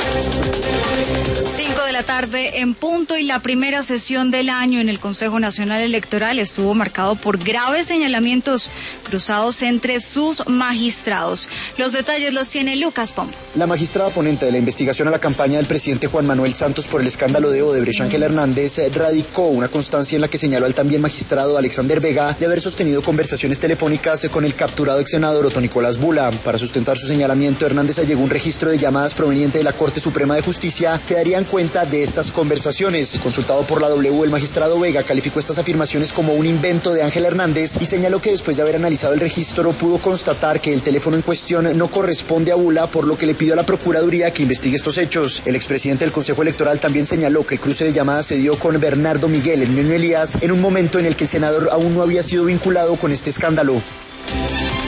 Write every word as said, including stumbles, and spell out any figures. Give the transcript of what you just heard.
Cinco de la tarde en punto, y la primera sesión del año en el Consejo Nacional Electoral estuvo marcado por graves señalamientos cruzados entre sus magistrados. Los detalles los tiene Lucas Pombo. La magistrada ponente de la investigación a la campaña del presidente Juan Manuel Santos por el escándalo de Odebrecht, Ángela Hernández, radicó una constancia en la que señaló al también magistrado Alexander Vega de haber sostenido conversaciones telefónicas con el capturado ex senador Otto Nicolás Bula. Para sustentar su señalamiento, Hernández allegó un registro de llamadas proveniente de la Corte Suprema de Justicia que darían cuenta de estas conversaciones. Consultado por la W, el magistrado Vega calificó estas afirmaciones como un invento de Ángela Hernández y señaló que después de haber analizado el registro pudo constatar que el teléfono en cuestión no corresponde a Bula, por lo que le pidió a la Procuraduría que investigue estos hechos. El expresidente del Consejo Electoral también señaló que el cruce de llamadas se dio con Bernardo Miguel El Ñoño Elías en un momento en el que el senador aún no había sido vinculado con este escándalo.